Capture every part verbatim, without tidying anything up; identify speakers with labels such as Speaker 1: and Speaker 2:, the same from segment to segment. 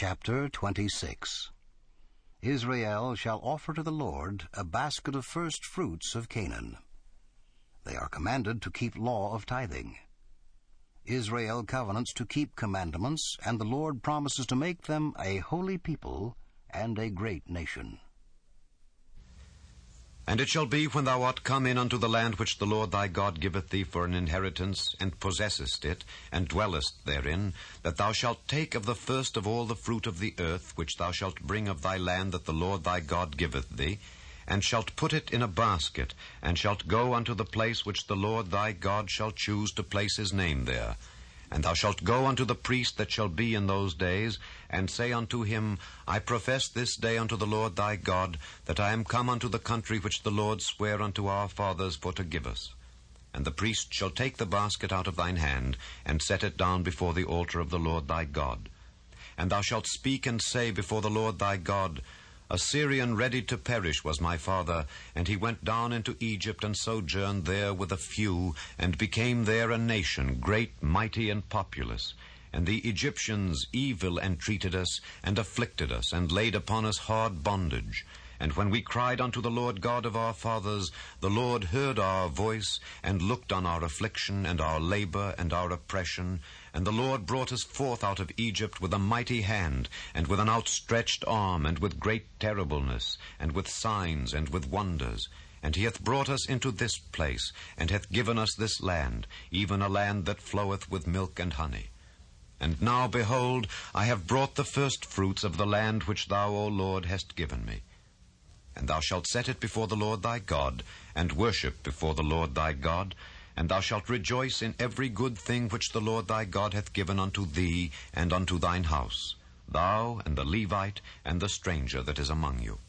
Speaker 1: Chapter twenty-six. Israel shall offer to the Lord a basket of first fruits of Canaan. They are commanded to keep law of tithing. Israel covenants to keep commandments, and the Lord promises to make them a holy people and a great nation.
Speaker 2: And it shall be, when thou art come in unto the land which the Lord thy God giveth thee for an inheritance, and possessest it, and dwellest therein, that thou shalt take of the first of all the fruit of the earth, which thou shalt bring of thy land that the Lord thy God giveth thee, and shalt put it in a basket, and shalt go unto the place which the Lord thy God shall choose to place his name there. And thou shalt go unto the priest that shall be in those days, and say unto him, I profess this day unto the Lord thy God, that I am come unto the country which the Lord sware unto our fathers for to give us. And the priest shall take the basket out of thine hand, and set it down before the altar of the Lord thy God. And thou shalt speak and say before the Lord thy God, A Syrian ready to perish was my father, and he went down into Egypt, and sojourned there with a few, and became there a nation, great, mighty, and populous. And the Egyptians evil entreated us, and afflicted us, and laid upon us hard bondage. And when we cried unto the Lord God of our fathers, the Lord heard our voice, and looked on our affliction, and our labor, and our oppression. And the Lord brought us forth out of Egypt with a mighty hand, and with an outstretched arm, and with great terribleness, and with signs, and with wonders. And he hath brought us into this place, and hath given us this land, even a land that floweth with milk and honey. And now, behold, I have brought the first fruits of the land which thou, O Lord, hast given me. And thou shalt set it before the Lord thy God, and worship before the Lord thy God, and thou shalt rejoice in every good thing which the Lord thy God hath given unto thee and unto thine house, thou and the Levite and the stranger that is among you.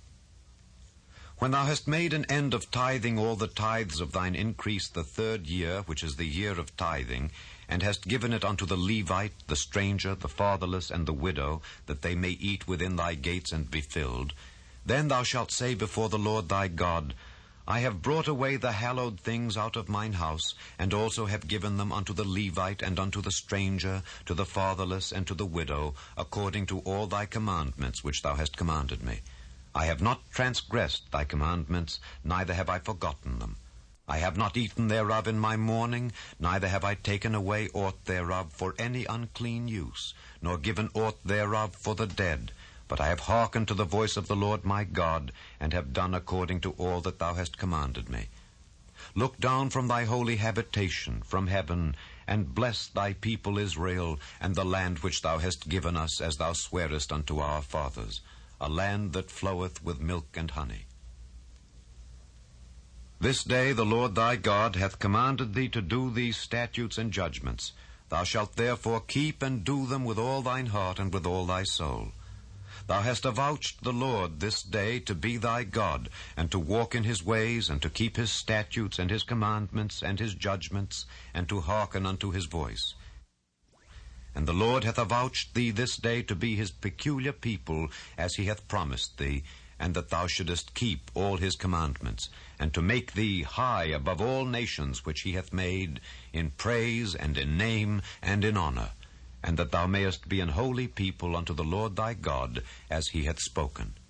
Speaker 2: When thou hast made an end of tithing all the tithes of thine increase the third year, which is the year of tithing, and hast given it unto the Levite, the stranger, the fatherless, and the widow, that they may eat within thy gates and be filled, then thou shalt say before the Lord thy God, I have brought away the hallowed things out of mine house, and also have given them unto the Levite, and unto the stranger, to the fatherless, and to the widow, according to all thy commandments which thou hast commanded me. I have not transgressed thy commandments, neither have I forgotten them. I have not eaten thereof in my mourning, neither have I taken away aught thereof for any unclean use, nor given aught thereof for the dead. But I have hearkened to the voice of the Lord my God, and have done according to all that thou hast commanded me. Look down from thy holy habitation, from heaven, and bless thy people Israel, and the land which thou hast given us, as thou swarest unto our fathers, a land that floweth with milk and honey. This day the Lord thy God hath commanded thee to do these statutes and judgments. Thou shalt therefore keep and do them with all thine heart and with all thy soul. Thou hast avouched the Lord this day to be thy God, and to walk in his ways, and to keep his statutes, and his commandments, and his judgments, and to hearken unto his voice. And the Lord hath avouched thee this day to be his peculiar people, as he hath promised thee, and that thou shouldest keep all his commandments, and to make thee high above all nations which he hath made, in praise, and in name, and in honor, and that thou mayest be an holy people unto the Lord thy God, as he hath spoken.